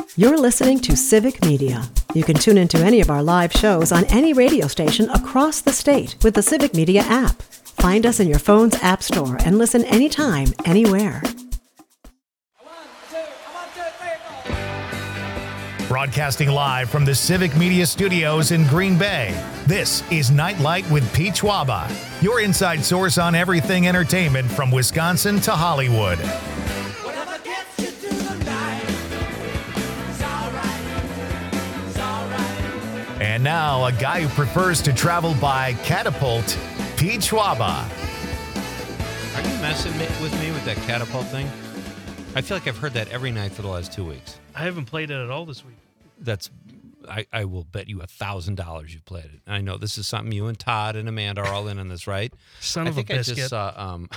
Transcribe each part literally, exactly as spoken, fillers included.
You're listening to Civic Media. You can tune into any of our live shows on any radio station across the state with the Civic Media app. Find us in your phone's app store and listen anytime, anywhere. Broadcasting live from the Civic Media Studios in Green Bay, this is Nightlight with Pete Schwaba, your inside source on everything entertainment from Wisconsin to Hollywood. And now, a guy who prefers to travel by catapult, Pete Schwaba. Are you messing with me with that catapult thing? I feel like I've heard that every night for the last two weeks. I haven't played it at all this week. That's, I, I will bet you a thousand dollars you've played it. I know this is something you and Todd and Amanda are all in on this, right? Son I of think a biscuit. I just saw, um,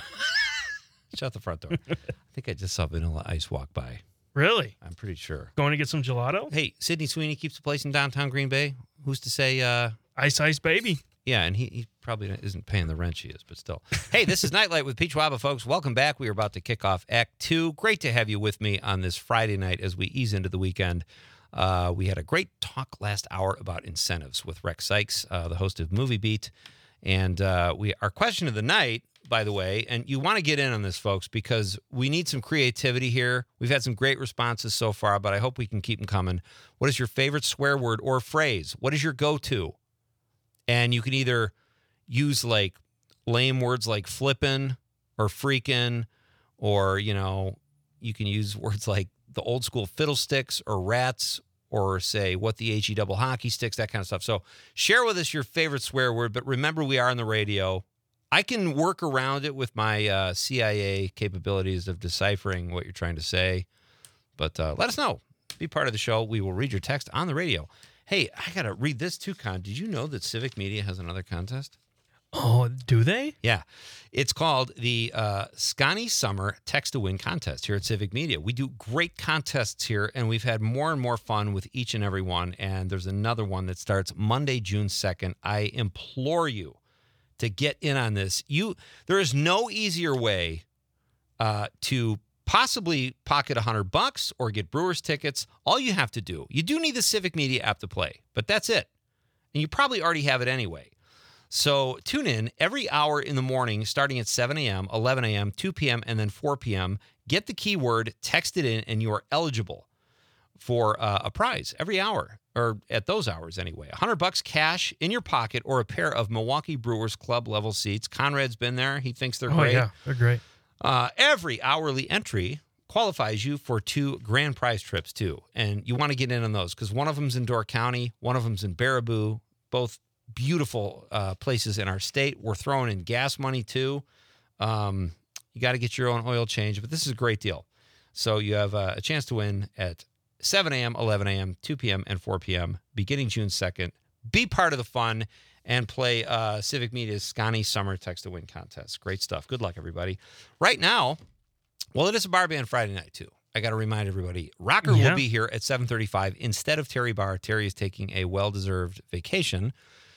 shut the front door. I think I just saw Vanilla Ice walk by. Really? I'm pretty sure. Going to get some gelato? Hey, Sydney Sweeney keeps a place in downtown Green Bay. Who's to say? Uh, Ice Ice Baby. Yeah, and he, he probably isn't paying the rent she is, but still. Hey, this is Nightlight with Pete Schwaba, folks. Welcome back. We are about to kick off Act Two. Great to have you with me on this Friday night as we ease into the weekend. Uh, we had a great talk last hour about incentives with Rex Sykes, uh, the host of Movie Beat. And uh, we our question of the night, by the way, and you want to get in on this, folks, because we need some creativity here. We've had some great responses so far, but I hope we can keep them coming. What is your favorite swear word or phrase? What is your go-to? And you can either use like lame words like flippin' or freakin', or, you know, you can use words like the old school fiddlesticks or rats, or say what the H E double hockey sticks, that kind of stuff. So share with us your favorite swear word, but remember we are on the radio. I can work around it with my uh, C I A capabilities of deciphering what you're trying to say, but uh, let us know. Be part of the show. We will read your text on the radio. Hey, I got to read this too, Con. Did you know that Civic Media has another contest? Oh, do they? Yeah. It's called the uh, Scotty Summer Text to Win contest here at Civic Media. We do great contests here, and we've had more and more fun with each and every one, and there's another one that starts Monday, June second. I implore you to get in on this. You, there is no easier way uh, to possibly pocket a hundred bucks or get Brewers tickets. All you have to do, you do need the Civic Media app to play, but that's it. And you probably already have it anyway. So tune in every hour in the morning, starting at seven a.m., eleven a.m., two p.m., and then four p.m. Get the keyword, text it in, and you are eligible for uh, a prize every hour, or at those hours anyway. A hundred bucks cash in your pocket, or a pair of Milwaukee Brewers club level seats. Conrad's been there. He thinks they're oh, great. Oh, yeah, they're great. Uh, every hourly entry qualifies you for two grand prize trips, too. And you want to get in on those, because one of them's in Door County, one of them's in Baraboo, both beautiful uh, places in our state. We're throwing in gas money, too. Um, you got to get your own oil change, but this is a great deal. So you have uh, a chance to win at seven a.m., eleven a.m., two p.m., and four p.m., beginning June second. Be part of the fun and play uh, Civic Media's Scotty Summer Text to Win contest. Great stuff. Good luck, everybody. Right now, well, it is a bar band Friday night, too. I got to remind everybody, Rocker yeah. will be here at seven thirty-five instead of Terry Barr. Terry is taking a well-deserved vacation.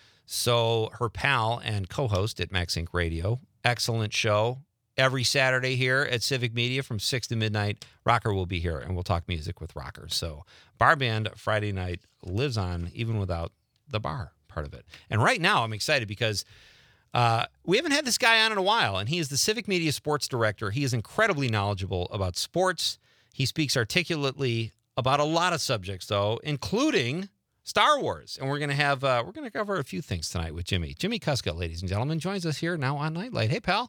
So her pal and co-host at Max Inc Radio, excellent show. Every Saturday here at Civic Media from six to midnight, Rocker will be here, and we'll talk music with Rocker. So Bar Band Friday night lives on even without the bar part of it. And right now I'm excited because uh, we haven't had this guy on in a while, and he is the Civic Media Sports Director. He is incredibly knowledgeable about sports. He speaks articulately about a lot of subjects, though, including Star Wars, and we're going to have uh, we're going to cover a few things tonight with Jimmy. Jimmy Cuska, ladies and gentlemen, joins us here now on Nightlight. Hey, pal.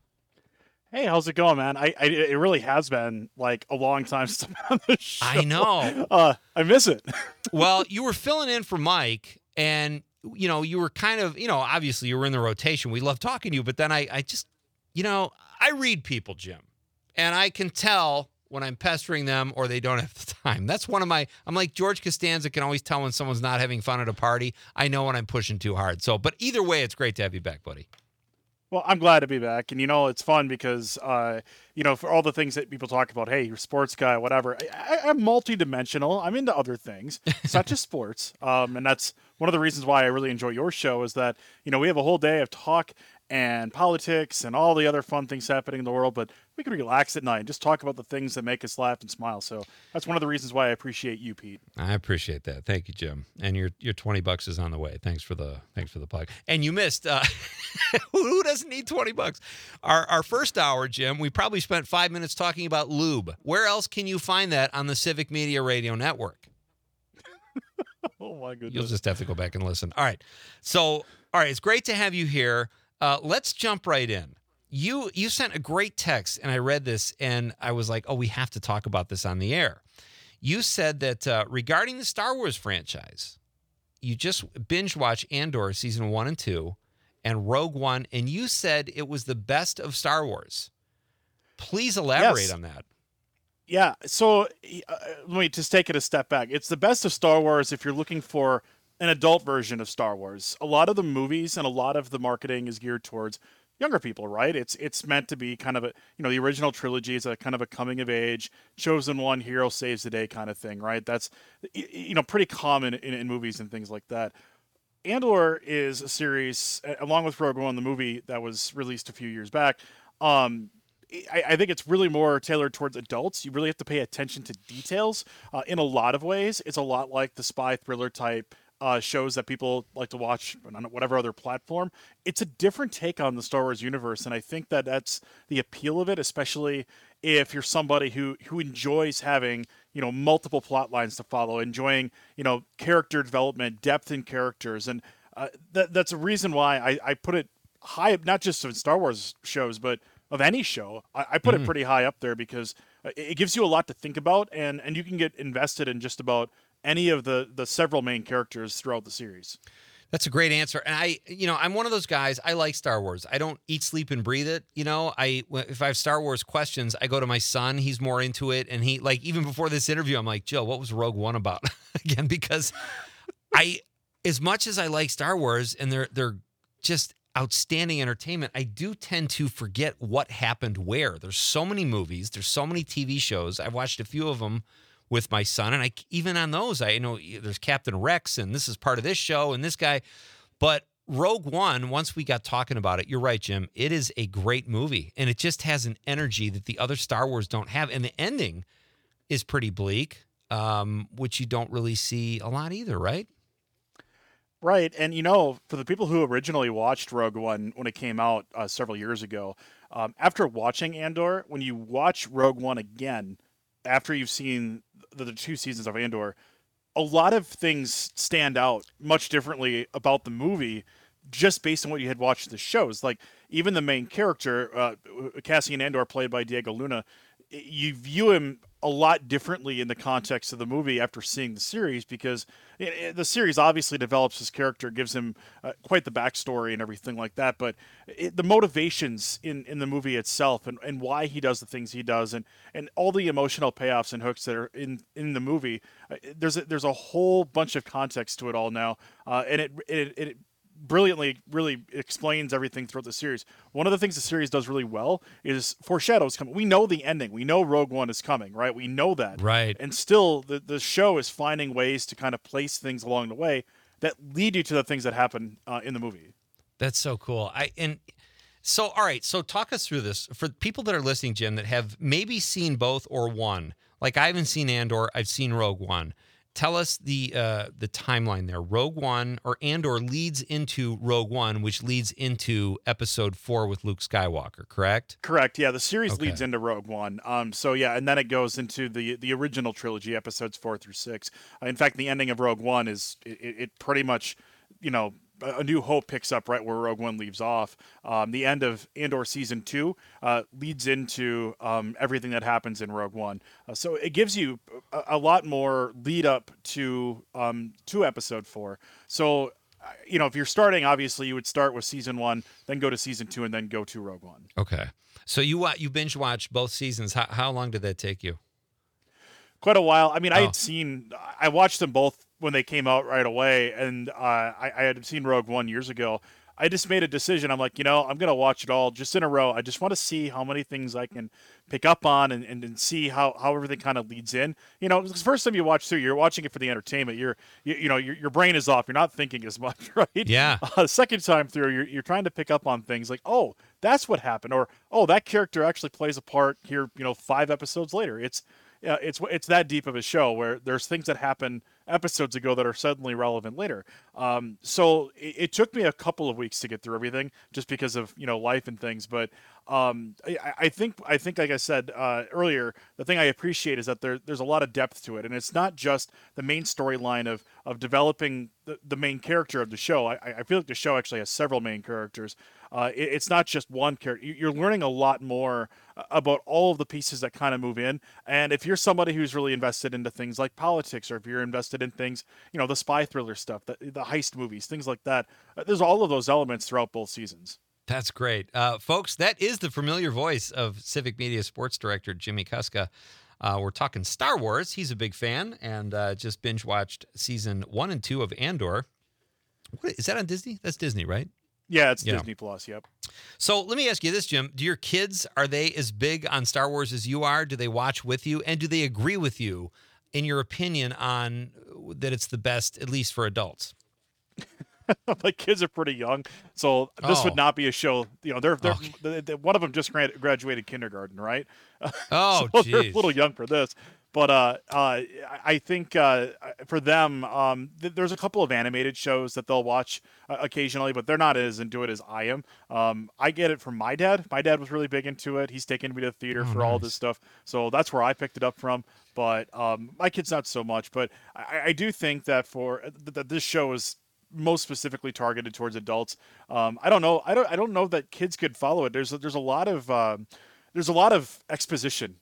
Hey, how's it going, man? I, I it really has been like a long time since I'm on the show. I know. Uh, I miss it. Well, you were filling in for Mike, and you know you were kind of you know obviously you were in the rotation. We love talking to you, but then I I just you know I read people, Jim, and I can tell when I'm pestering them or they don't have the time. That's one of my, I'm like George Costanza can always tell when someone's not having fun at a party. I know when I'm pushing too hard. So, but either way, it's great to have you back, buddy. Well, I'm glad to be back. And, you know, it's fun because, uh, you know, for all the things that people talk about, hey, you're a sports guy, whatever. I, I, I'm multidimensional. I'm into other things. It's not just sports. Um, and that's one of the reasons why I really enjoy your show is that, you know, we have a whole day of talk and politics and all the other fun things happening in the world, but we can relax at night and just talk about the things that make us laugh and smile. So that's one of the reasons why I appreciate you, Pete. I appreciate that. Thank you, Jim. And your your twenty bucks is on the way. Thanks for the thanks for the plug. And you missed. Uh, who doesn't need twenty bucks? Our our first hour, Jim. We probably spent five minutes talking about lube. Where else can you find that on the Civic Media Radio Network? Oh my goodness! You'll just have to go back and listen. All right. So, all right. It's great to have you here. Uh, let's jump right in. You you sent a great text, and I read this, and I was like, oh, we have to talk about this on the air. You said that uh, regarding the Star Wars franchise, you just binge watched Andor season one and two and Rogue One, and you said it was the best of Star Wars. Please elaborate Yes. on that. Yeah, so uh, let me just take it a step back. It's the best of Star Wars if you're looking for an adult version of Star Wars. A lot of the movies and a lot of the marketing is geared towards younger people, right? It's it's meant to be kind of a, you know, the original trilogy is a kind of a coming of age, chosen one, hero saves the day kind of thing, right? That's, you know, pretty common in, in movies and things like that. Andor is a series, along with Rogue One, the movie that was released a few years back. Um, I, I think it's really more tailored towards adults. You really have to pay attention to details uh, in a lot of ways. It's a lot like the spy thriller type uh, shows that people like to watch on whatever other platform. It's a different take on the Star Wars universe, and I think that that's the appeal of it, especially if you're somebody who who enjoys having, you know, multiple plot lines to follow, enjoying, you know, character development, depth in characters, and uh, that that's a reason why I, I put it high, not just in Star Wars shows, but of any show. I, I put Mm. it pretty high up there because it, it gives you a lot to think about, and and you can get invested in just about any of the the several main characters throughout the series. That's a great answer. And I, you know, I'm one of those guys, I like Star Wars. I don't eat, sleep, and breathe it. You know, I, if I have Star Wars questions, I go to my son. He's more into it. And he, like, even before this interview, I'm like, Joe, what was Rogue One about? Again, because I, as much as I like Star Wars and they're, they're just outstanding entertainment, I do tend to forget what happened where. There's so many movies. There's so many T V shows. I've watched a few of them with my son, and I even on those, I know there's Captain Rex, and this is part of this show, and this guy. But Rogue One, once we got talking about it, you're right, Jim. It is a great movie, and it just has an energy that the other Star Wars don't have, and the ending is pretty bleak, um, which you don't really see a lot either, right? Right, and you know, for the people who originally watched Rogue One when it came out uh, several years ago, um, after watching Andor, when you watch Rogue One again, after you've seen the, the two seasons of Andor, a lot of things stand out much differently about the movie just based on what you had watched the shows. Like, even the main character, uh, Cassian Andor, played by Diego Luna, you view him a lot differently in the context of the movie after seeing the series, because it, it, the series obviously develops his character, gives him uh, quite the backstory and everything like that. But it, the motivations in, in the movie itself, and, and why he does the things he does, and, and all the emotional payoffs and hooks that are in, in the movie, uh, there's a, there's a whole bunch of context to it all now, uh, and it it, it brilliantly really explains everything throughout the series. One of the things the series does really well is foreshadows coming. We know the ending. We know Rogue One is coming, right? We know that. Right. And still, the, the show is finding ways to kind of place things along the way that lead you to the things that happen uh, in the movie. That's so cool. I and so all right. So talk us through this for people that are listening, Jim, that have maybe seen both or one. Like, I haven't seen Andor. I've seen Rogue One. Tell us the uh, the timeline there. Rogue One or Andor leads into Rogue One, which leads into Episode Four with Luke Skywalker. Correct? Correct. Yeah, the series Okay. leads into Rogue One. Um, so yeah, and then it goes into the the original trilogy, episodes four through six. Uh, in fact, the ending of Rogue One is it, it pretty much, you know, A New Hope picks up right where Rogue One leaves off. Um, the end of Andor season two uh, leads into um, everything that happens in Rogue One. Uh, so it gives you a, a lot more lead up to um, to episode four. So, uh, you know, if you're starting, obviously you would start with season one, then go to season two, and then go to Rogue One. Okay. So you wa- you binge watched both seasons. How how long did that take you? Quite a while. I mean, I Oh. had seen, I watched them both when they came out right away, and uh, I, I had seen Rogue One years ago. I just made a decision. I'm like, you know, I'm going to watch it all just in a row. I just want to see how many things I can pick up on and, and, and see how, how everything kind of leads in. You know, the first time you watch through, you're watching it for the entertainment. You're, you, you know, your, your brain is off. You're not thinking as much, right? Yeah. Uh, the second time through, you're, you're trying to pick up on things like, oh, that's what happened. Or, oh, that character actually plays a part here, you know, five episodes later. It's, yeah, it's it's that deep of a show where there's things that happen episodes ago that are suddenly relevant later. Um, so it, it took me a couple of weeks to get through everything, just because of you know life and things. But um, I, I think I think like I said uh, earlier, the thing I appreciate is that there there's a lot of depth to it, and it's not just the main storyline of of developing the, the main character of the show. I, I feel like the show actually has several main characters. Uh, it, it's not just one character. You're learning a lot more about all of the pieces that kind of move in. And if you're somebody who's really invested into things like politics, or if you're invested in things, you know, the spy thriller stuff, the, the heist movies, things like that, uh, there's all of those elements throughout both seasons. That's great. Uh, folks, that is the familiar voice of Civic Media Sports Director Jimmy Kuska. Uh, we're talking Star Wars. He's a big fan and uh, just binge-watched season one and two of Andor. What, is that on Disney? That's Disney, right? Yeah, it's Yeah. Disney Plus. Yep. So let me ask you this, Jim. Do your kids, are they as big on Star Wars as you are? Do they watch with you? And do they agree with you in your opinion on that it's the best, at least for adults? My kids are pretty young, so this Oh. would not be a show. You know, they're, they're, Okay. they they- one of them just grad- graduated kindergarten, right? Oh, so they're a geez. little young for this. But uh, uh, I think uh, for them, um, th- there's a couple of animated shows that they'll watch uh, occasionally, but they're not as into it as I am. Um, I get it from my dad. My dad was really big into it. He's taken me to the theater Oh, for all nice. this stuff, so that's where I picked it up from. But um, my kids not so much. But I, I do think that for that this show is most specifically targeted towards adults. Um, I don't know. I don't. I don't know that kids could follow it. There's a, there's a lot of um, there's a lot of exposition.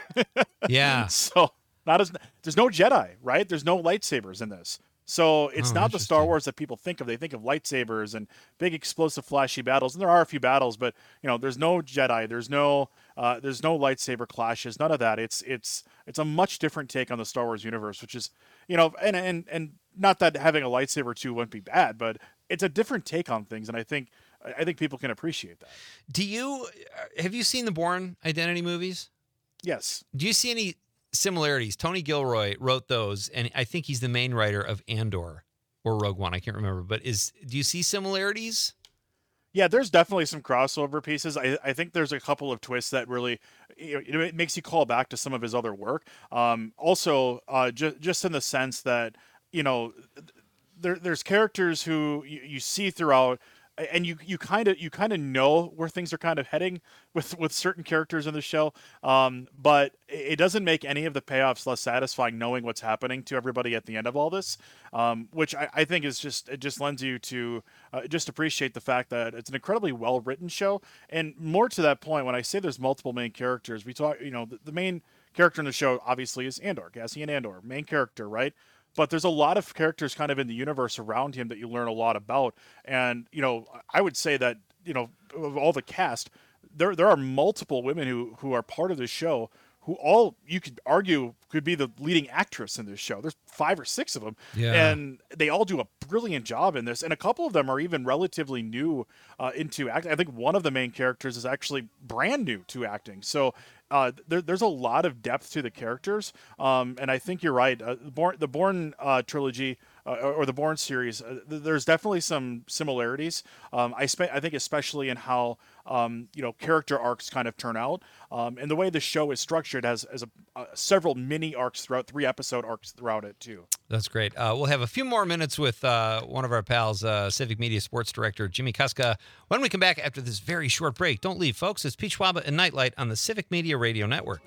Yeah. So not as there's no Jedi, right? There's no lightsabers in this. So it's Oh, not the Star interesting. Wars that people think of. They think of lightsabers and big explosive flashy battles, and there are a few battles, but you know, there's no Jedi, there's no uh, there's no lightsaber clashes, none of that. It's it's it's a much different take on the Star Wars universe, which is, you know, and and and not that having a lightsaber too wouldn't be bad, but it's a different take on things, and I think I think people can appreciate that. Do you, uh, have you seen the Bourne Identity movies? Yes. Do you see any similarities? Tony Gilroy wrote those, and I think he's the main writer of Andor or Rogue One. I can't remember, but is do you see similarities? Yeah, there's definitely some crossover pieces. I, I think there's a couple of twists that really, you know, it makes you call back to some of his other work. Um, also, uh, ju- just in the sense that, you know, there, there's characters who you, you see throughout, and you you kind of you kind of know where things are kind of heading with with certain characters in the show, um, but it doesn't make any of the payoffs less satisfying knowing what's happening to everybody at the end of all this, um, which I, I think is just it just lends you to uh, just appreciate the fact that it's an incredibly well written show. And more to that point, when I say there's multiple main characters, we talk you know the, the main character in the show obviously is Andor, Cassian Andor, main character, right? But there's a lot of characters kind of in the universe around him that you learn a lot about. And, you know, I would say that, you know, of all the cast, there there are multiple women who, who are part of this show who all, you could argue, could be the leading actress in this show. There's five or six of them. Yeah. And they all do a brilliant job in this. And a couple of them are even relatively new uh, into acting. I think one of the main characters is actually brand new to acting. So uh, there, there's a lot of depth to the characters. Um, and I think you're right. Uh, the Bourne, the Bourne uh, trilogy uh, or, or the Bourne series, uh, th- there's definitely some similarities. Um, I, spe- I think especially in how um, you know character arcs kind of turn out. Um, and the way the show is structured has, has a, uh, several mini arcs throughout, three episode arcs throughout it too. That's great. Uh, we'll have a few more minutes with uh, one of our pals, uh, Civic Media Sports Director Jimmy Kuska, when we come back after this very short break. Don't leave, folks. It's Pete Schwaba and Nightlight on the Civic Media Radio Network.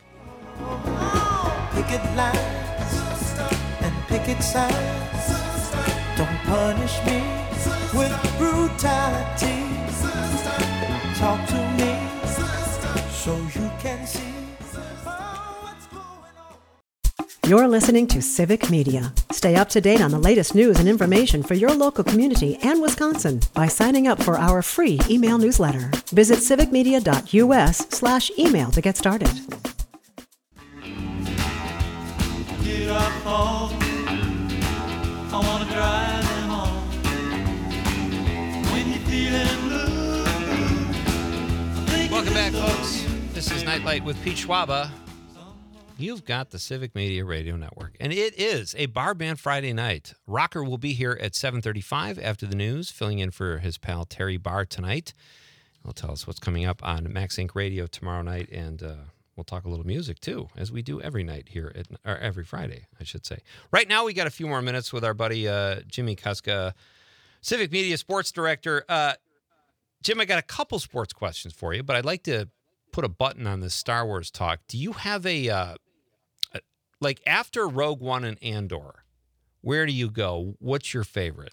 Picket lines and picket signs. Don't punish me with brutality. Talk to me so you can see what's going on. You're listening to Civic Media. Stay up to date on the latest news and information for your local community and Wisconsin by signing up for our free email newsletter. Visit civicmedia.us slash email to get started. Get up home. I wanna drive them home. When you're feeling back, folks. This is Nightlight with Pete Schwaba. You've got the Civic Media Radio Network, and it is a bar band Friday night. Rocker will be here at seven thirty-five after the news, filling in for his pal Terry Barr tonight. He'll tell us what's coming up on Max Inc Radio tomorrow night, and uh, we'll talk a little music, too, as we do every night here, at, or every Friday, I should say. Right now, we got a few more minutes with our buddy uh, Jimmy Kuska, Civic Media Sports Director. Uh, Jim, I got a couple sports questions for you, but I'd like to put a button on this Star Wars talk. Do you have a, uh, a like, after Rogue One and Andor, where do you go? What's your favorite?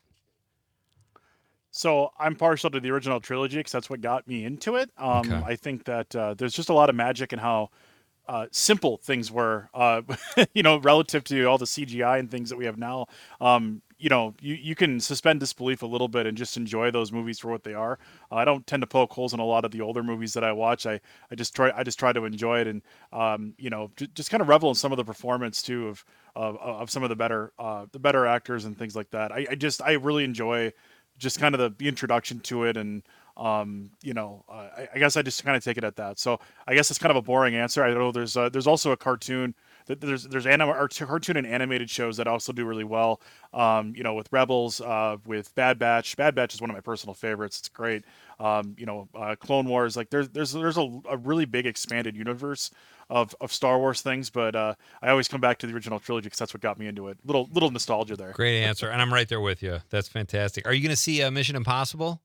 So I'm partial to the original trilogy because that's what got me into it. Um, Okay. I think that uh, there's just a lot of magic in how uh, simple things were, uh, you know, relative to all the C G I and things that we have now. Um, you know, you, you can suspend disbelief a little bit and just enjoy those movies for what they are. Uh, I don't tend to poke holes in a lot of the older movies that I watch. I, I just try I just try to enjoy it and um, you know j- just kind of revel in some of the performance too of of, of some of the better uh, the better actors and things like that. I, I just I really enjoy just kind of the, the introduction to it and um, you know uh, I, I guess I just kind of take it at that. So I guess it's kind of a boring answer. I know there's uh, there's also a cartoon. There's there's anim- or cartoon and animated shows that also do really well. Um, you know, with Rebels, uh, with Bad Batch. Bad Batch is one of my personal favorites. It's great. Um, you know, uh, Clone Wars. Like there's there's there's a, a really big expanded universe of, of Star Wars things. But uh, I always come back to the original trilogy because that's what got me into it. Little little nostalgia there. Great answer, and I'm right there with you. That's fantastic. Are you going to see uh, Mission Impossible?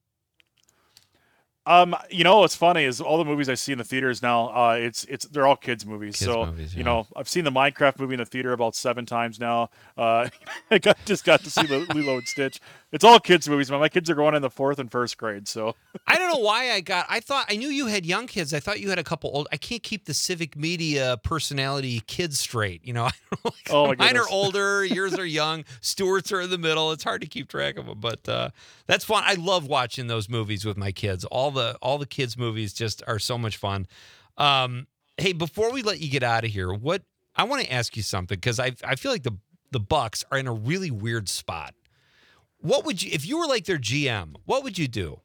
Um, you know what's funny is all the movies I see in the theaters now. Uh, it's it's they're all kids movies. Kids so movies, you yeah. know, I've seen the Minecraft movie in the theater about seven times now. Uh, I got, just got to see the Lilo and Stitch. It's all kids movies. Man. My kids are going in the fourth and first grade. So I don't know why I got. I thought I knew you had young kids. I thought you had a couple old. I can't keep the Civic Media personality kids straight. You know, I don't know, like, Oh, my mine goodness. are older. Yours are young. Stewart's are in the middle. It's hard to keep track of them, but uh, that's fun. I love watching those movies with my kids. All the all the kids movies just are so much fun. Um, hey, before we let you get out of here, what I want to ask you something because I I feel like the the Bucks are in a really weird spot. What would you, if you were like their G M, what would you do?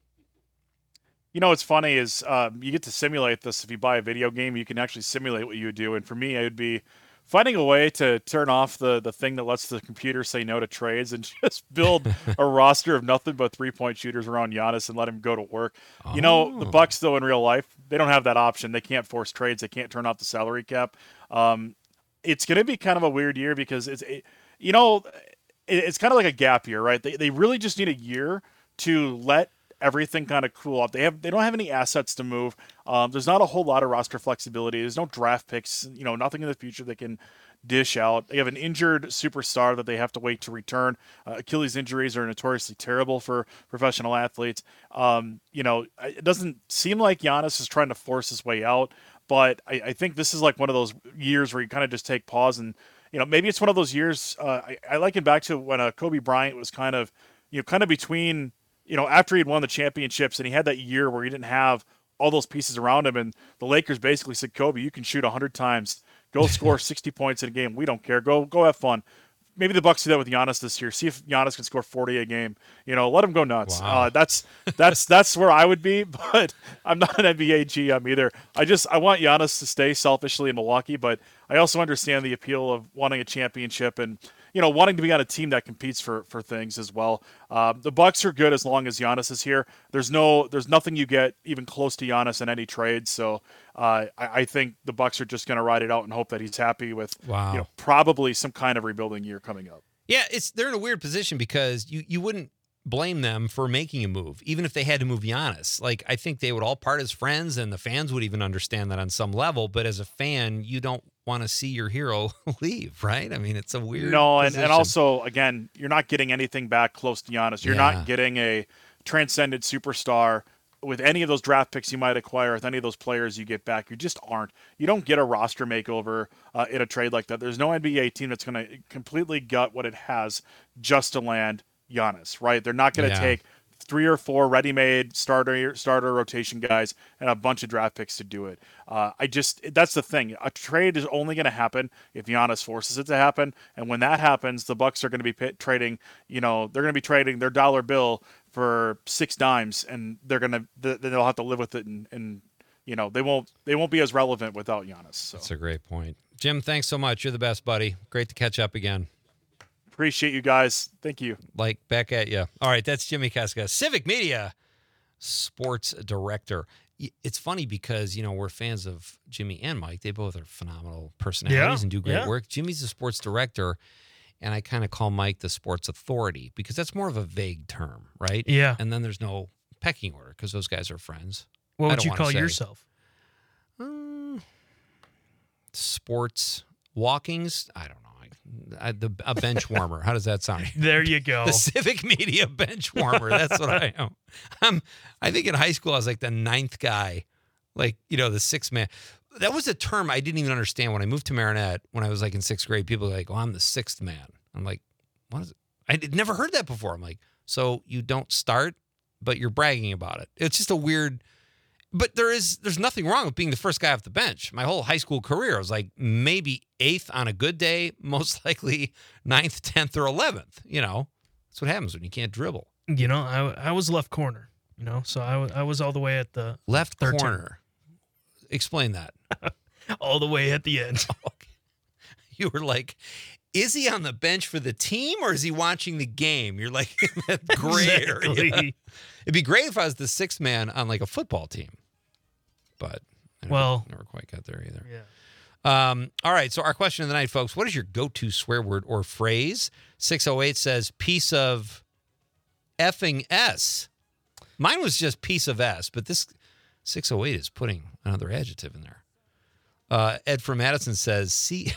you know what's funny is um, you get to simulate this. If you buy a video game, you can actually simulate what you would do. And for me, it would be finding a way to turn off the the thing that lets the computer say no to trades and just build a roster of nothing but three point shooters around Giannis and let him go to work. You know, the Oh. Bucks though in real life, they don't have that option. They can't force trades. They can't turn off the salary cap. Um, it's going to be kind of a weird year because it's, it, you know, it, it's kind of like a gap year, right? They they really just need a year to let everything kind of cool off. They have they don't have any assets to move. Um, there's not a whole lot of roster flexibility. There's no draft picks. You know, nothing in the future they can dish out. They have an injured superstar that they have to wait to return. Uh, Achilles injuries are notoriously terrible for professional athletes. Um, you know, it doesn't seem like Giannis is trying to force his way out, but I, I think this is like one of those years where you kind of just take pause and, you know, maybe it's one of those years. Uh, I, I like it back to when uh, Kobe Bryant was kind of, you know, kind of between, you know, after he'd won the championships and he had that year where he didn't have all those pieces around him. And the Lakers basically said, Kobe, you can shoot one hundred times. Go score sixty points in a game. We don't care. Go go have fun. Maybe the Bucks do that with Giannis this year. See if Giannis can score forty a game. You know, let him go nuts. Wow. Uh, that's that's that's where I would be, but I'm not an N B A G M either. I just I want Giannis to stay selfishly in Milwaukee, but I also understand the appeal of wanting a championship and, you know, wanting to be on a team that competes for for things as well. Um, the Bucks are good as long as Giannis is here. There's no there's nothing you get even close to Giannis in any trade. So uh, I, I think the Bucks are just going to ride it out and hope that he's happy with Wow. you know probably some kind of rebuilding year coming up. Yeah, it's they're in a weird position because you, you wouldn't blame them for making a move, even if they had to move Giannis. Like, I think they would all part as friends, and the fans would even understand that on some level. But as a fan, you don't want to see your hero leave, right? I mean, it's a weird No, and, position. and also, again, you're not getting anything back close to Giannis. You're Yeah. not getting a transcendent superstar with any of those draft picks you might acquire, with any of those players you get back. You just aren't. You don't get a roster makeover uh, in a trade like that. There's no N B A team that's going to completely gut what it has just to land Giannis, right? They're not going to Yeah. take three or four ready-made starter starter rotation guys and a bunch of draft picks to do it. Uh, I just that's the thing. A trade is only going to happen if Giannis forces it to happen, and when that happens, the Bucks are going to be pit, trading. You know, they're going to be trading their dollar bill for six dimes, and they're going to they'll have to live with it and, and you know, they won't they won't be as relevant without Giannis. So That's a great point. Jim, thanks so much. You're the best, buddy. Great to catch up again. appreciate you guys. Thank you. Like, back at you. All right, that's Jimmy Casca, Civic Media sports director. It's funny because, you know, we're fans of Jimmy and Mike. They both are phenomenal personalities Yeah, and do great yeah. work. Jimmy's the sports director, and I kind of call Mike the sports authority because that's more of a vague term, right? Yeah. And then there's no pecking order because those guys are friends. What I would don't you wanna call say. yourself? Um, sports walkings? I don't know. I, the, a bench warmer. How does that sound? There you go. The Civic Media bench warmer. That's what I am. I'm, I think in high school, I was like the ninth guy, like, you know, the sixth man. That was a term I didn't even understand when I moved to Marinette when I was like in sixth grade. People were like, oh, I'm the sixth man. I'm like, what is it? I had never heard that before. I'm like, so you don't start, but you're bragging about it. It's just a weird, but there is, there's nothing wrong with being the first guy off the bench. My whole high school career, I was like maybe eighth on a good day, most likely ninth, tenth, or eleventh. You know, that's what happens when you can't dribble. You know, I, I was left corner, you know, so I, wa- I was all the way at the Left thirteen. corner. Explain that. all the way at the end. Okay. You were like, is he on the bench for the team or is he watching the game? You're like in that gray area. Exactly. It'd be great if I was the sixth man on like a football team, but I never, Well- never quite got there either. Yeah. Um, all right. So our question of the night, folks, what is your go-to swear word or phrase? six oh eight says piece of effing S. Mine was just piece of S, but this six oh eight is putting another adjective in there. Uh, Ed from Madison says, see,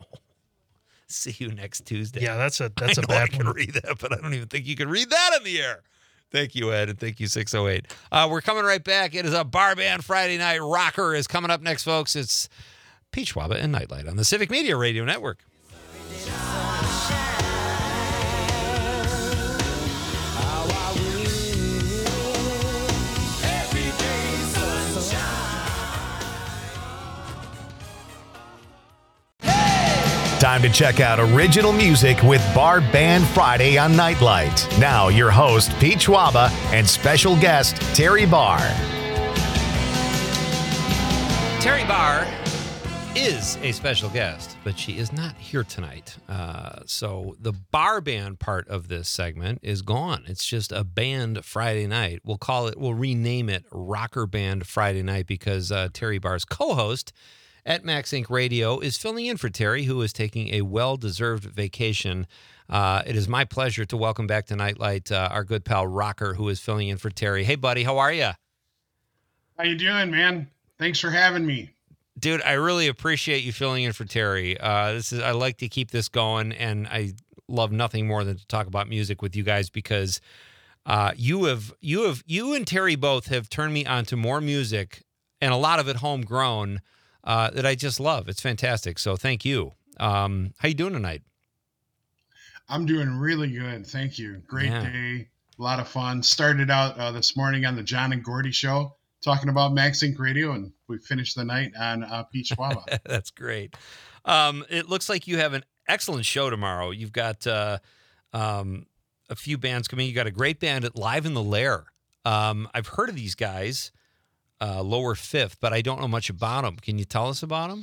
see you next Tuesday. Yeah, that's a that's I a know bad I can one. read that, but I don't even think you can read that in the air. Thank you, Ed, and thank you, six oh eight. Uh, we're coming right back. It is a Bar Band Friday Night Rocker is coming up next, folks. It's Peach Waba and Nightlight on the Civic Media Radio Network. Time to check out original music with Bar Band Friday on Nightlight. Now, your host, Peach Waba, and special guest, Terry Barr. Terry Barr is a special guest, but she is not here tonight. Uh, so the bar band part of this segment is gone. It's just a band Friday night. We'll call it, we'll rename it Rocker Band Friday Night because uh, Terry Barr's co-host at Max Inc Radio is filling in for Terry, who is taking a well-deserved vacation. Uh, it is my pleasure to welcome back to Nightlight uh, our good pal Rocker, who is filling in for Terry. Hey, buddy, how are you? How you doing, man? Thanks for having me. Dude, I really appreciate you filling in for Terry. Uh, this is I like to keep this going, and I love nothing more than to talk about music with you guys because uh, you have you have you and Terry both have turned me on to more music, and a lot of it homegrown uh, that I just love. It's fantastic. So thank you. Um, how you doing tonight? I'm doing really good. Thank you. Great Yeah. day. A lot of fun. Started out uh, this morning on the John and Gordy show talking about Max Inc Radio, and we finished the night on uh, Peach Waba. That's great. Um, it looks like you have an excellent show tomorrow. You've got uh, um, a few bands coming. You got a great band at Live in the Lair. Um, I've heard of these guys, uh, Lower Fifth, but I don't know much about them. Can you tell us about them?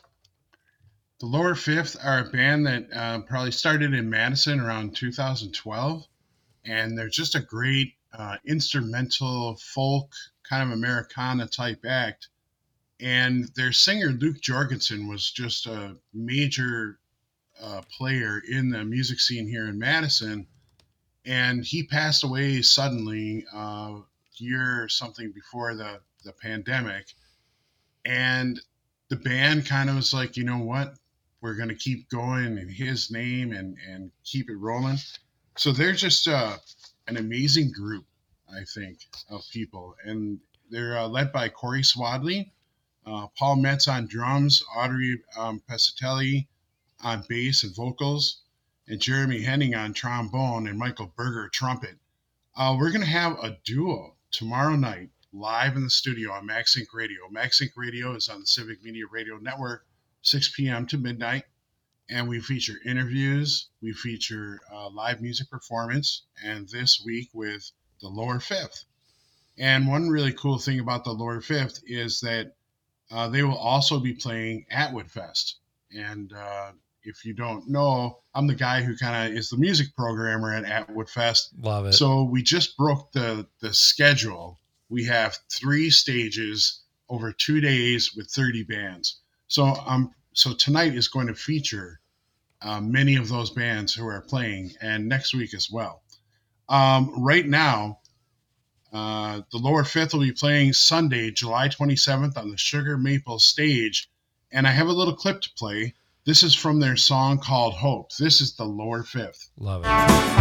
The Lower Fifth are a band that uh, probably started in Madison around two thousand twelve, and they're just a great uh, instrumental folk kind of Americana type act. And their singer Luke Jorgensen was just a major uh, player in the music scene here in Madison, and he passed away suddenly a uh, year or something before the the pandemic. And the band kind of was like, you know what, we're going to keep going in his name and and keep it rolling. So they're just uh, an amazing group, I think, of people, and they're uh, led by Corey Swadley, uh, Paul Metz on drums, Audrey um, Pescatelli on bass and vocals, and Jeremy Henning on trombone, and Michael Berger trumpet. Uh, we're going to have a duo tomorrow night live in the studio on Max Inc Radio. Max Inc Radio is on the Civic Media Radio Network, six p.m. to midnight, and we feature interviews, we feature uh, live music performance, and this week with the Lower Fifth. And one really cool thing about the Lower Fifth is that uh, they will also be playing at Woodfest. And uh, if you don't know, I'm the guy who kind of is the music programmer at Atwood Fest. Love it. So we just broke the, the schedule. We have three stages over two days with thirty bands. So um, so tonight is going to feature uh, many of those bands who are playing, and next week as well. Um, right now, uh, the Lower Fifth will be playing Sunday, July twenty-seventh on the Sugar Maple stage, and I have a little clip to play. This is from their song called Hope. This is the Lower Fifth. Love it.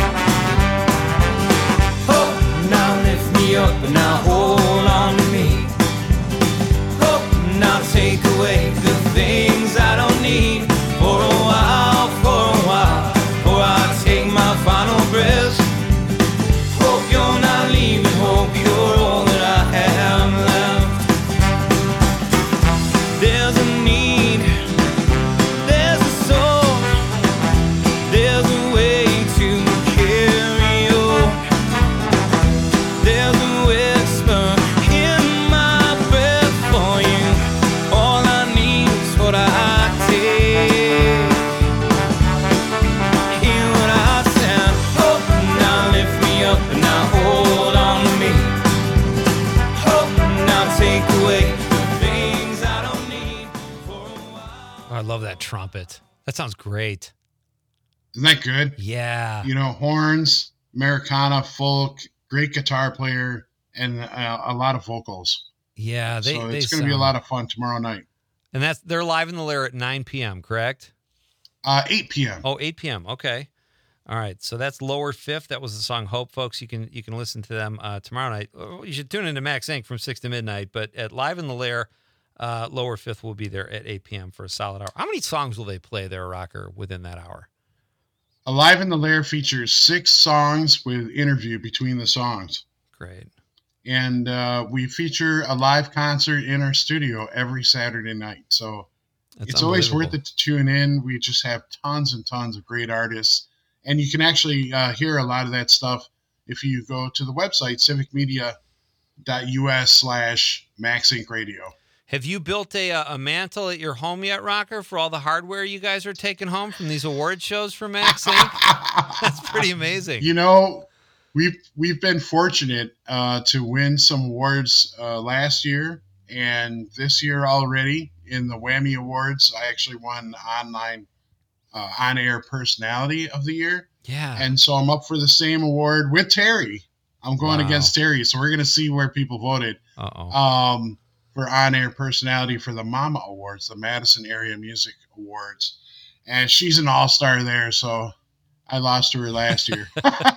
Hope, now lift me up and now hold on to me. Hope, now take away the things I don't need. For a while, for a while, before I take my final breath. Hope you're not leaving, hope you're all that I have left. There's a need, there's a soul, there's a way to carry on. There's a whisper in my breath for you. All I need is what I take. Hear what I said. Hope, now lift me up and now hold on to me. Hope, now take away the things I don't need for a while. Oh, I love that trumpet. That sounds great. Isn't that good? Yeah. You know, horns, Americana, folk, great guitar player, and uh, a lot of vocals. Yeah. They, so they it's going to be a sound- lot of fun tomorrow night. And that's they're live in the Lair at nine p.m., correct? Uh, eight p.m. Oh, eight p.m. Okay. All right. So that's Lower Fifth. That was the song Hope, folks. You can you can listen to them uh, tomorrow night. Oh, you should tune into Max Inc from six to midnight. But at Live in the Lair, uh, Lower Fifth will be there at eight p.m. for a solid hour. How many songs will they play there, Rocker, within that hour? Alive in the Lair features six songs with interview between the songs. Great. And uh, we feature a live concert in our studio every Saturday night. So That's it's always worth unbelievable. it to tune in. We just have tons and tons of great artists. And you can actually uh, hear a lot of that stuff if you go to the website, civicmedia.us slash Max Inc Radio. Have you built a uh, a mantle at your home yet, Rocker, for all the hardware you guys are taking home from these award shows for Max Inc? That's pretty amazing. You know, we've we've been fortunate uh, to win some awards uh, last year and this year already in the Whammy Awards. I actually won online uh, on-air personality of the year, Yeah. and so I'm up for the same award with Terry. I'm going Wow. against Terry, so we're gonna see where people voted Uh-oh. um, for on-air personality for the Mama Awards, the Madison Area Music Awards, and she's an all-star there. So I lost to her last year.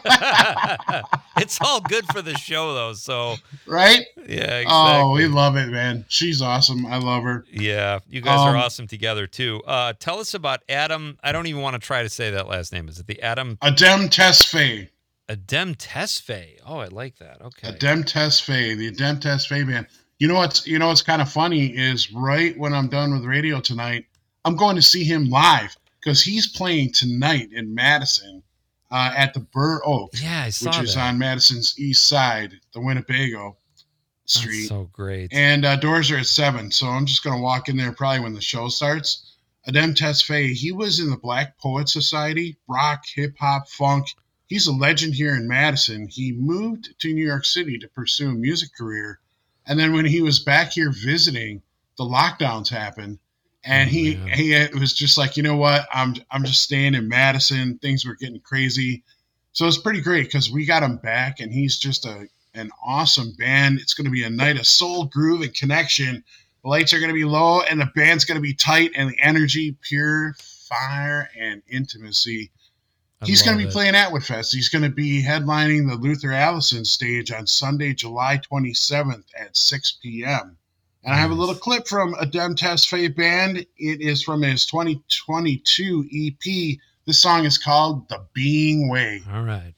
It's all good for the show, though. So, Right? yeah, exactly. Oh, we love it, man. She's awesome. I love her. Yeah, you guys are Um, awesome together, too. Uh, tell us about Adam. I don't even want to try to say that last name. Is it the Adam Adem Tesfaye. Adem Tesfaye? Oh, I like that. Okay. Adem Tesfaye, the Adem Tesfaye band. You know what's you know what's kind of funny is right when I'm done with radio tonight, I'm going to see him live because he's playing tonight in Madison uh, at the Burr Oak, Yeah, I saw which is that. on Madison's east side, the Winnebago That's Street. so great. And uh, doors are at seven, so I'm just going to walk in there probably when the show starts. Adem Tesfaye, he was in the Black Poet Society, rock, hip-hop, funk. He's a legend here in Madison. He moved to New York City to pursue a music career. And then when he was back here visiting, the lockdowns happened. And he, Oh, man. he it was just like, you know what? I'm I'm just staying in Madison. Things were getting crazy. So it's pretty great because we got him back, and he's just a an awesome band. It's going to be a night of soul, groove, and connection. The lights are going to be low, and the band's going to be tight, and the energy, pure fire, and intimacy. I He's going love to be it. playing at Woodfest. He's going to be headlining the Luther Allison stage on Sunday, July twenty-seventh at six p.m. And I have a Nice. little clip from Adem Tesfaye Band. It is from his twenty twenty-two E P. This song is called The Being Way. All right.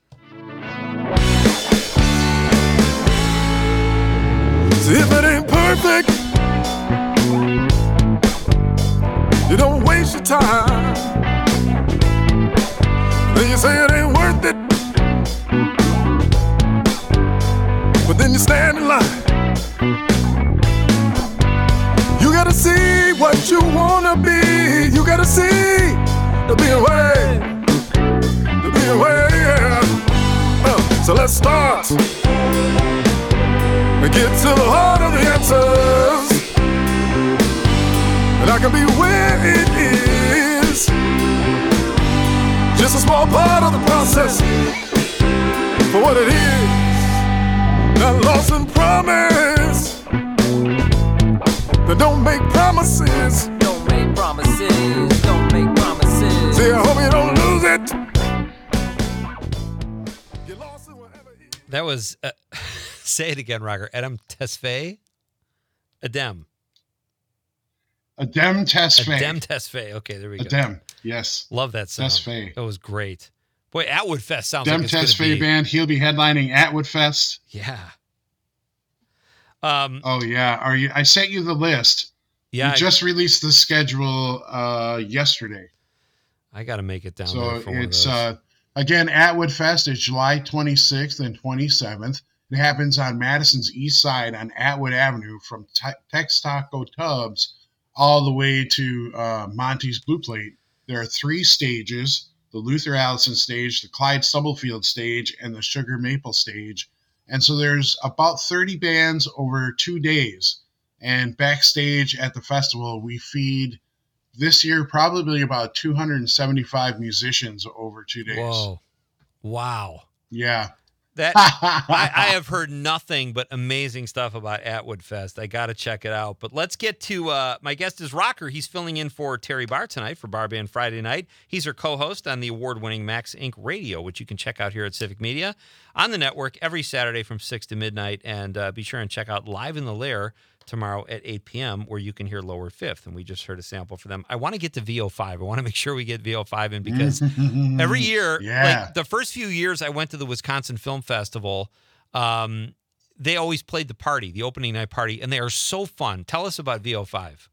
See, if it ain't perfect, you don't waste your time. Then you say it ain't worth it, but then you stay gotta see to be away, to be away, yeah. Uh, so let's start and get to the heart of the answers. And I can be where it is, just a small part of the process for what it is. Not lost in promise. Then don't make promises. Don't make promises. Don't make promises. See, I hope you don't lose it. You lost it wherever it is. That was, uh, say it again, Roger. Adem Tesfaye? Adem. Adem Tesfaye. Adem Tesfaye. Okay, there we go. Adem, yes. Love that sound. Tesfaye. That was great. Boy, Atwood Fest sounds Adem like it's going to Tesfaye be. band. He'll be headlining Atwood Fest. Yeah. Um, Oh yeah, are you? I sent you the list. yeah, we I- just released the schedule uh, yesterday. I, got to make it down So there for one it's of those. uh, again Atwood Fest is July twenty-sixth and twenty-seventh. It happens on Madison's east side on Atwood Avenue from Te- Tex Taco Tubs all the way to uh, Monty's Blue Plate. There are three stages: the Luther Allison stage, the Clyde Stubblefield stage, and the Sugar Maple stage. And so there's about thirty bands over two days. And backstage at the festival, we feed this year probably about two hundred seventy-five musicians over two days. Whoa. Wow. Yeah. That I, I have heard nothing but amazing stuff about Atwood Fest. I got to check it out. But let's get to uh, my guest is Rocker. He's filling in for Terry Barr tonight for Bar Band Friday night. He's her co-host on the award-winning Max Incorporated. Radio, which you can check out here at Civic Media on the network every Saturday from six to midnight. And uh, be sure and check out Live in the Lair tomorrow at eight p.m. where you can hear Lower Fifth. And we just heard a sample for them. I want to get to V O five. I want to make sure we get V O five in because every year, Yeah. like the first few years I went to the Wisconsin Film Festival, um, they always played the party, the opening night party, and they are so fun. Tell us about V O five.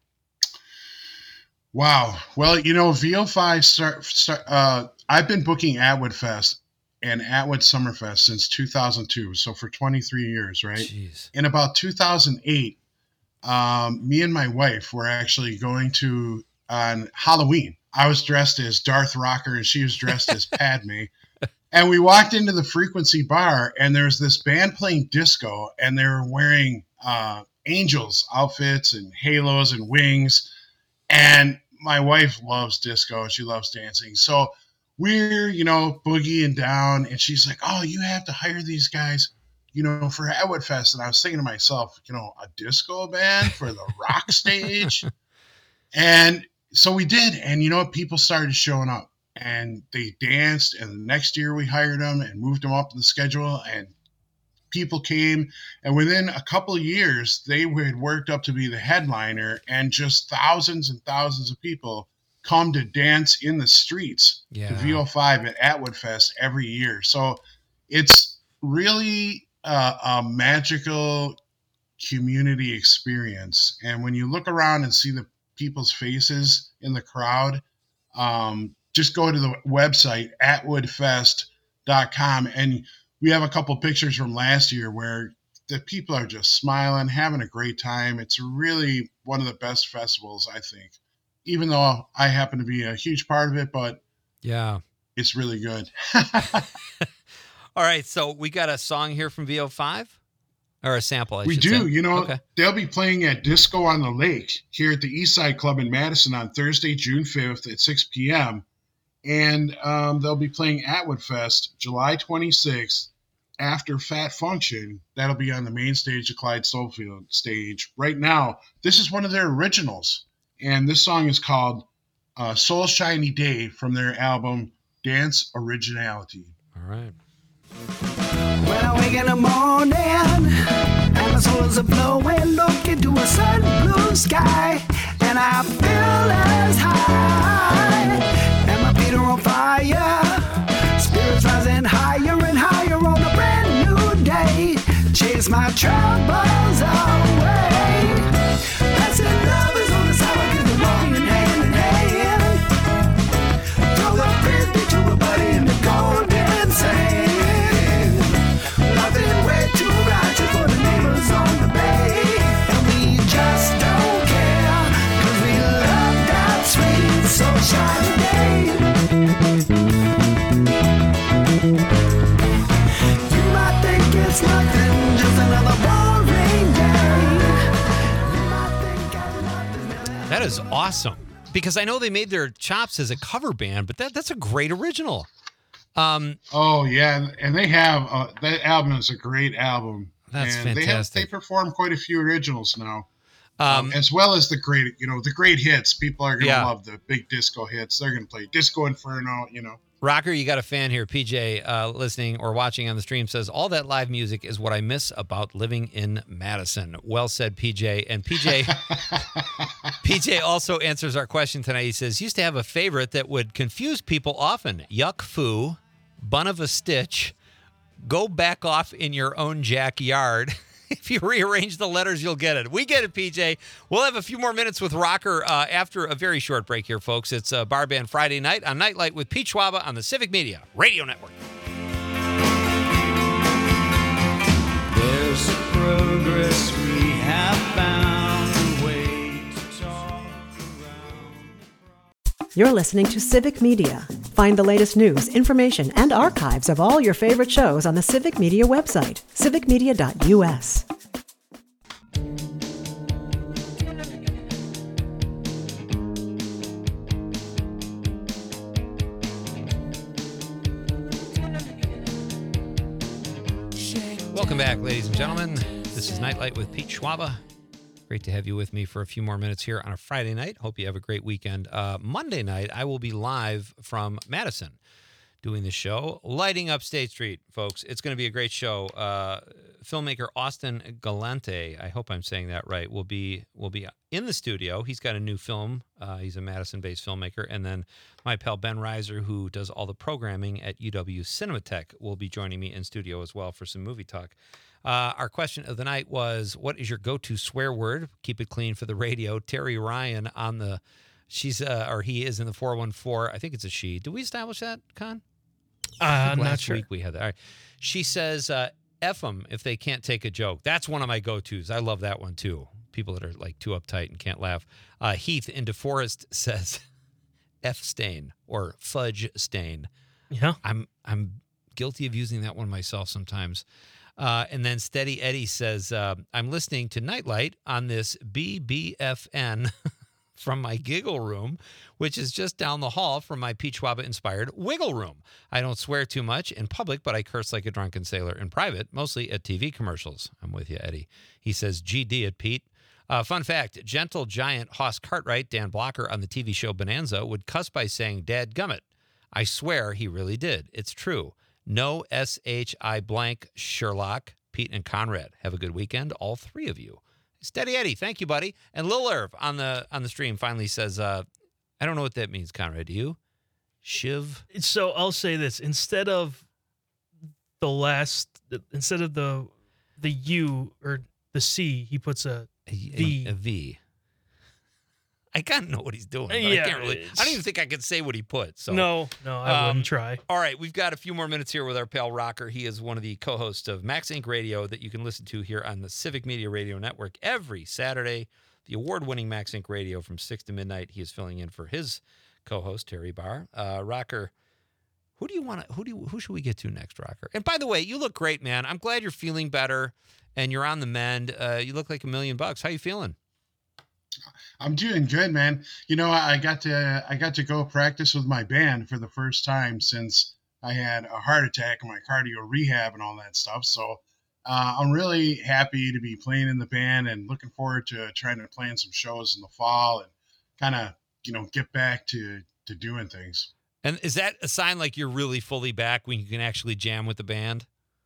Wow. Well, you know, V O five start, start uh I've been booking Atwood Fest and Atwood Summerfest since two thousand two, so for twenty-three years, right? Jeez. In about two thousand eight, um, me and my wife were actually going to on Halloween. I was dressed as Darth Rocker and she was dressed as Padme. And we walked into the Frequency Bar and there was this band playing disco and they were wearing uh, angels outfits and halos and wings. And my wife loves disco and she loves dancing. So we're, you know, boogieing down and she's like, oh, you have to hire these guys, you know, for Atwood Fest. And I was thinking to myself, you know, a disco band for the rock stage. And so we did. And, you know, people started showing up and they danced. And the next year we hired them and moved them up to the schedule. And people came. And within a couple of years, they had worked up to be the headliner. And just thousands and thousands of people come to dance in the streets Yeah. to V O five at Atwood Fest every year. So it's really uh, a magical community experience. And when you look around and see the people's faces in the crowd, um, just go to the website, atwood fest dot com. And we have a couple pictures from last year where the people are just smiling, having a great time. It's really one of the best festivals, I think. Even though I happen to be a huge part of it, but Yeah. it's really good. All right. So we got a song here from V O five or a sample. I we should do. say. You know, Okay. they'll be playing at Disco on the Lake here at the East Side Club in Madison on Thursday, June fifth at six p.m. And um, they'll be playing Atwood Fest July twenty-sixth after Fat Function. That'll be on the main stage, the Clyde Stubblefield stage. Right now, this is one of their originals. And this song is called uh, Soul Shiny Day from their album Dance Originality. All right. When I wake in the morning and my soul is a flowing, look into a sun blue sky, and I feel as high, and my feet are on fire, spirits rising higher and higher on a brand new day, chase my troubles away. Blessed love is on the side, cause we're walking hand in hand. Throw the frisbee to a buddy in the golden sand. Nothing way too righteous for the neighbors on the bay. And we just don't care, cause we love that sweet That is awesome. Because I know they made their chops as a cover band, but that that's a great original. Um, oh yeah, and, and they have uh, that album is a great album. That's and fantastic. They have they perform quite a few originals now, um, um, as well as the great you know the great hits. People are gonna Yeah. love the big disco hits. They're gonna play Disco Inferno. You know. Rocker, you got a fan here. P J, uh, listening or watching on the stream, says, all that live music is what I miss about living in Madison. Well said, P J. And P J P J also answers our question tonight. He says, used to have a favorite that would confuse people often. Yuck foo, bun of a stitch, go back off in your own jackyard. If you rearrange the letters, you'll get it. We get it, P J. We'll have a few more minutes with Rocker uh, after a very short break here, folks. It's uh, Bar Band Friday night on Nightlight with Pete Schwaba on the Civic Media Radio Network. There's progress we have found a way to talk around. You're listening to Civic Media. Find the latest news, information, and archives of all your favorite shows on the Civic Media website, civic media dot u s. Welcome back, ladies and gentlemen. This is Nightlight with Pete Schwaba. Great to have you with me for a few more minutes here on a Friday night. Hope you have a great weekend. Uh, Monday night, I will be live from Madison doing the show, lighting up State Street, folks. It's going to be a great show. Uh, filmmaker Austin Galante, I hope I'm saying that right, will be will be in the studio. He's got a new film. Uh, he's a Madison-based filmmaker. And then my pal Ben Reiser, who does all the programming at U W Cinematheque, will be joining me in studio as well for some movie talk. Uh, our question of the night was, what is your go-to swear word? Keep it clean for the radio. Terry Ryan on the, she's, uh, or he is in the four one four. I think it's a she. Did we establish that, Con? Uh, I think I'm not last sure. week we had that. All right. She says, uh, F them if they can't take a joke. That's one of my go-tos. I love that one too. People that are like too uptight and can't laugh. Uh, Heath in DeForest says, F stain or fudge stain. Yeah. I'm, I'm guilty of using that one myself sometimes. Uh, and then Steady Eddie says, uh, I'm listening to Nightlight on this B B F N from my giggle room, which is just down the hall from my Pete Schwaba-inspired wiggle room. I don't swear too much in public, but I curse like a drunken sailor in private, mostly at T V commercials. I'm with you, Eddie. He says, G D it, Pete. Uh, fun fact, gentle giant Hoss Cartwright, Dan Blocker on the T V show Bonanza, would cuss by saying, Dad gummit. I swear he really did. It's true. No S H I blank Sherlock, Pete and Conrad. Have a good weekend, all three of you. Steady Eddie, thank you, buddy. And Lil Irv on the on the stream finally says, uh, I don't know what that means, Conrad. Do you? Shiv? So I'll say this: instead of the last, instead of the the U or the C, he puts a A, V. a, a V. I kind of know what he's doing. But Yeah, I can't really. I don't even think I could say what he put. So no, no, I Um, wouldn't try. All right, we've got a few more minutes here with our pal Rocker. He is one of the co-hosts of Max Inc Radio that you can listen to here on the Civic Media Radio Network every Saturday. The award-winning Max Inc Radio from six to midnight. He is filling in for his co-host Terry Barr. Uh, Rocker, who do you want to? Who do you, who should we get to next, Rocker? And by the way, you look great, man. I'm glad you're feeling better and you're on the mend. Uh, you look like a million bucks. How you feeling? I'm doing good, man. You know, I got to I got to go practice with my band for the first time since I had a heart attack and my cardio rehab and all that stuff. So uh, I'm really happy to be playing in the band and looking forward to trying to play in some shows in the fall and kind of, you know, get back to, to doing things. And is that a sign like you're really fully back when you can actually jam with the band?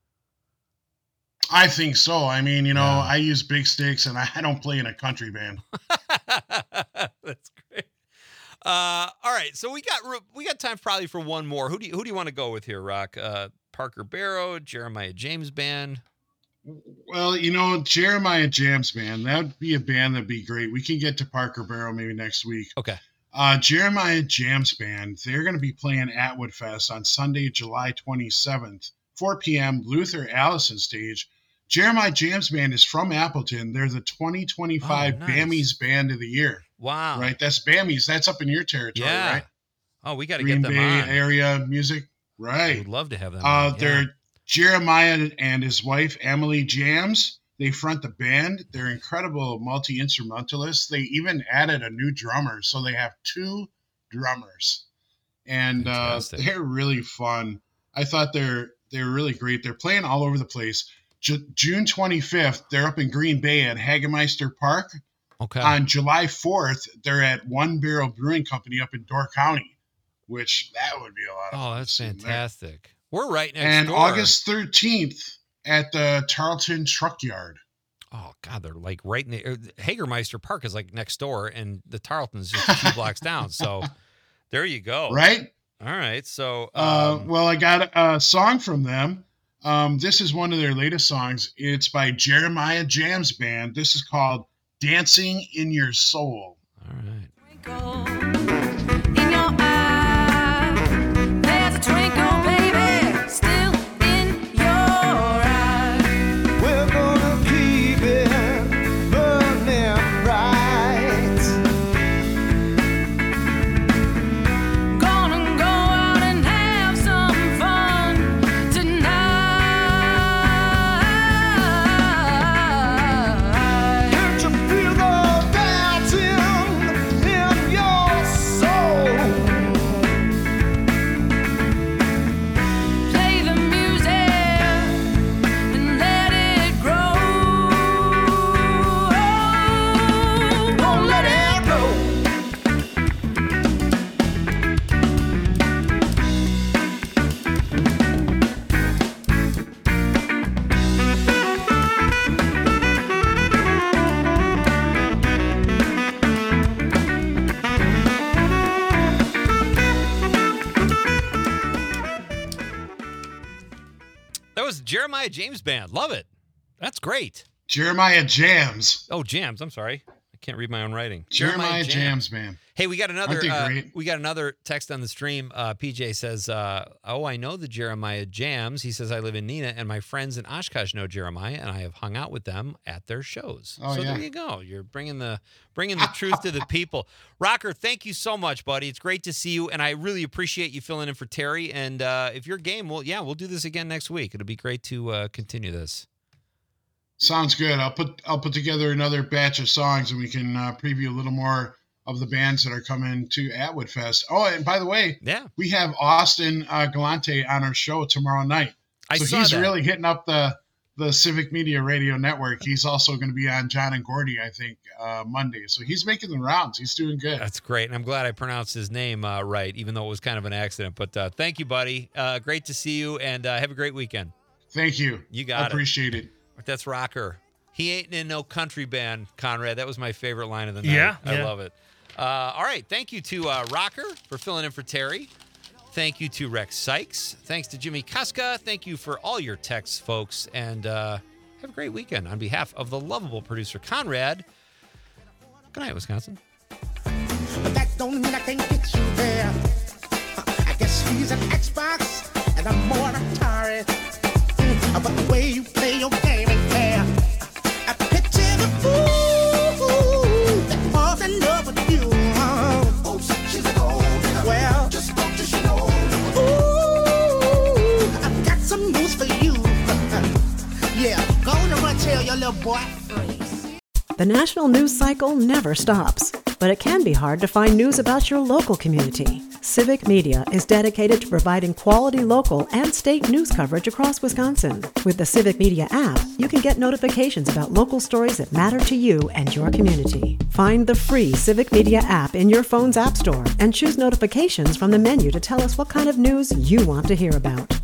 I think so. I mean, you know, Yeah. I use big sticks and I don't play in a country band. That's great. Uh, all right, so we got we got time probably for one more. Who do you, who do you want to go with here, Rock? Uh, Parker Barrow, Jeremiah James Band. Well, you know, Jeremiah James Band, that would be a band that'd be great. We can get to Parker Barrow maybe next week. Okay. Uh, Jeremiah James Band, they're going to be playing Atwood Fest on Sunday, July twenty-seventh, four p.m., Luther Allison stage. Jeremiah James Band is from Appleton. They're the twenty twenty-five Oh, nice. Bammies Band of the Year. Wow. Right? That's Bammies. That's up in your territory, Yeah. right? Oh, we got to Green get them Bay on. area music. I Right. would love to have them. Uh, on. Yeah. they're Jeremiah and his wife, Emily Jams. They front the band. They're incredible multi-instrumentalists. They even added a new drummer, so they have two drummers, and uh, they're really fun. I thought they're they're really great. They're playing all over the place. J- June twenty-fifth, they're up in Green Bay at Hagemeister Park. Okay. On July fourth, they're at One Barrel Brewing Company up in Door County, which that would be a lot of fun. Oh, that's sitting there. fantastic. We're right next And door. August thirteenth at the Tarleton Truck Yard. Oh, God, they're like right near. Hagermeister Park is like next door, and the Tarleton's just a few blocks down. So there you go. Right? All right. So, um, Uh, well, I got a song from them. Um, this is one of their latest songs. It's by Jeremiah Jams Band. This is called Dancing in Your Soul. All right. In your eye, there's a twinkle, baby, still in your eye. We're gonna keep it burning bright. Gonna go out and have some fun tonight. Can't you feel the dancing in your soul? Play the music and let it grow. Won't let it go. That was Jeremiah James Band. Love it. That's great. Jeremiah Jams. Oh, Jams. I'm sorry. I can't read my own writing. Jeremiah Jams Band. Hey, we got another. Aren't they Uh, great? we got another text on the stream. Uh, P J says, uh, "Oh, I know the Jeremiah Jams." He says, "I live in Neenah, and my friends in Oshkosh know Jeremiah, and I have hung out with them at their shows." Oh, so yeah. there you go. You're bringing the bringing the truth to the people. Rocker, thank you so much, buddy. It's great to see you, and I really appreciate you filling in for Terry. And uh, if you're game, well, yeah, we'll do this again next week. It'll be great to uh, continue this. Sounds good. I'll put I'll put together another batch of songs, and we can uh, preview a little more of the bands that are coming to Atwood Fest. Oh, and by the way, Yeah, we have Austin uh, Galante on our show tomorrow night. I so saw he's that. really hitting up the the Civic Media Radio Network. He's also going to be on John and Gordy, I think, uh, Monday. So he's making the rounds. He's doing good. That's great, and I'm glad I pronounced his name uh, right, even though it was kind of an accident. But uh, thank you, buddy. Uh, great to see you, and uh, have a great weekend. Thank you. You got I it. appreciate it. That's Rocker. He ain't in no country band, Conrad. That was my favorite line of the night. Yeah, I yeah. love it. Uh, all right, thank you to uh, Rocker for filling in for Terry. Thank you to Rex Sykes. Thanks to Jimmy Kuska. Thank you for all your texts, folks, and uh, have a great weekend. On behalf of the lovable producer, Conrad, good night, Wisconsin. But that don't mean I can't get you there. I guess he's an Xbox and I'm more an Atari. Mm, But the way you play your game ain't fair. I picture the fool that falls in love with you. Oops, she's a gold digger. Well, just don't you know. Ooh, I've got some news for you. Yeah, go on and run tell your little boy. The national news cycle never stops, but it can be hard to find news about your local community. Civic Media is dedicated to providing quality local and state news coverage across Wisconsin. With the Civic Media app, you can get notifications about local stories that matter to you and your community. Find the free Civic Media app in your phone's app store and choose notifications from the menu to tell us what kind of news you want to hear about.